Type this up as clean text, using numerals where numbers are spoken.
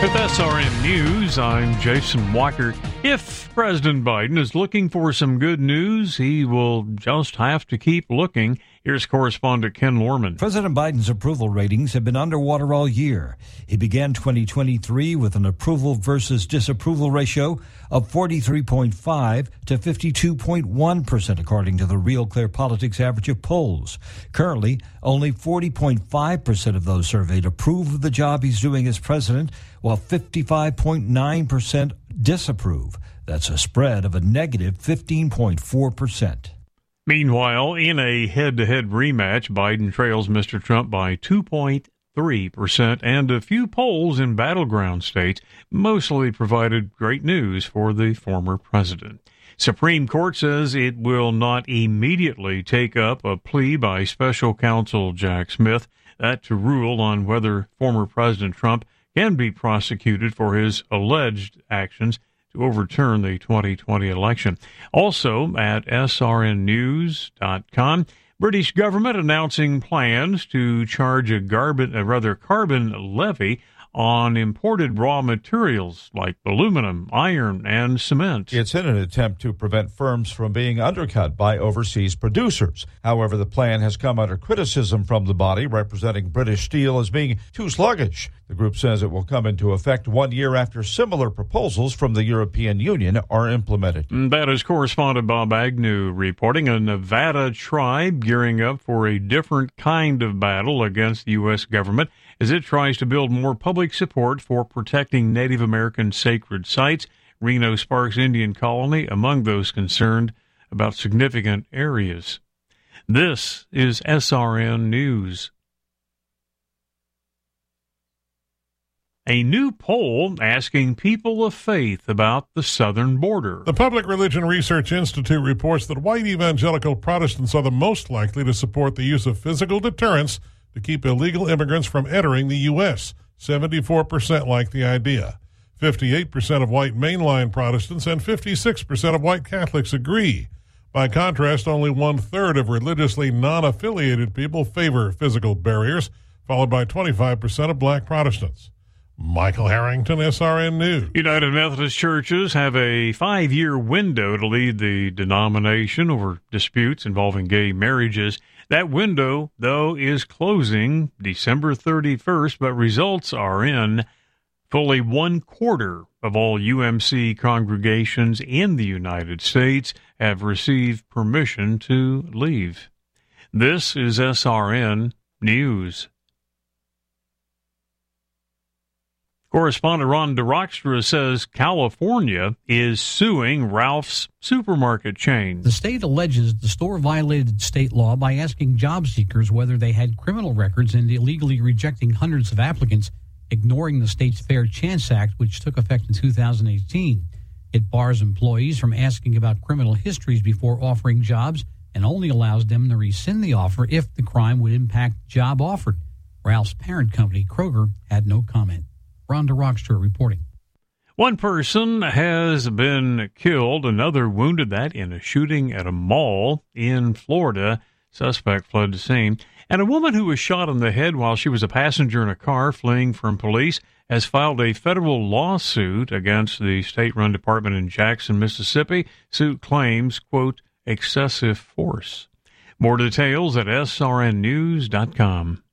With SRN News, I'm Jason Walker. If President Biden is looking for some good news, he will just have to keep looking. Here's correspondent Ken Lorman. President Biden's approval ratings have been underwater all year. He began 2023 with an approval versus disapproval ratio of 43.5 to 52.1%, according to the Real Clear Politics average of polls. Currently, only 40.5% of those surveyed approve of the job he's doing as president, while 55.9% disapprove. That's a spread of a negative 15.4%. Meanwhile, in a head-to-head rematch, Biden trails Mr. Trump by 2.3%, and a few polls in battleground states mostly provided great news for the former president. Supreme Court says it will not immediately take up a plea by special counsel Jack Smith to rule on whether former President Trump can be prosecuted for his alleged actions to overturn the 2020 election. Also at srnnews.com, British government announcing plans to charge a carbon levy on imported raw materials like aluminum, iron, and cement. It's in an attempt to prevent firms from being undercut by overseas producers. However, the plan has come under criticism from the body representing British Steel as being too sluggish. The group says it will come into effect 1 year after similar proposals from the European Union are implemented. That is correspondent Bob Agnew reporting. A Nevada tribe gearing up for a different kind of battle against the U.S. government as it tries to build more public support for protecting Native American sacred sites. Reno Sparks Indian Colony among those concerned about significant areas. This is SRN News. A new poll asking people of faith about the southern border. The Public Religion Research Institute reports that white evangelical Protestants are the most likely to support the use of physical deterrence to keep illegal immigrants from entering the U.S. 74% like the idea. 58% of white mainline Protestants and 56% of white Catholics agree. By contrast, only 1/3 of religiously non-affiliated people favor physical barriers, followed by 25% of black Protestants. Michael Harrington, SRN News. United Methodist churches have a 5-year window to lead the denomination over disputes involving gay marriages. That window, though, is closing December 31st, but results are in. Fully 1/4 of all UMC congregations in the United States have received permission to leave. This is SRN News. Correspondent Ron DeRockstra says California is suing Ralph's supermarket chain. The state alleges the store violated state law by asking job seekers whether they had criminal records and illegally rejecting hundreds of applicants, ignoring the state's Fair Chance Act, which took effect in 2018. It bars employees from asking about criminal histories before offering jobs and only allows them to rescind the offer if the crime would impact the job offered. Ralph's parent company, Kroger, had no comment. Ron DeRockstra reporting. One person has been killed, another wounded, that in a shooting at a mall in Florida. Suspect fled the scene. And a woman who was shot in the head while she was a passenger in a car fleeing from police has filed a federal lawsuit against the state-run department in Jackson, Mississippi. Suit claims, quote, excessive force. More details at srnnews.com.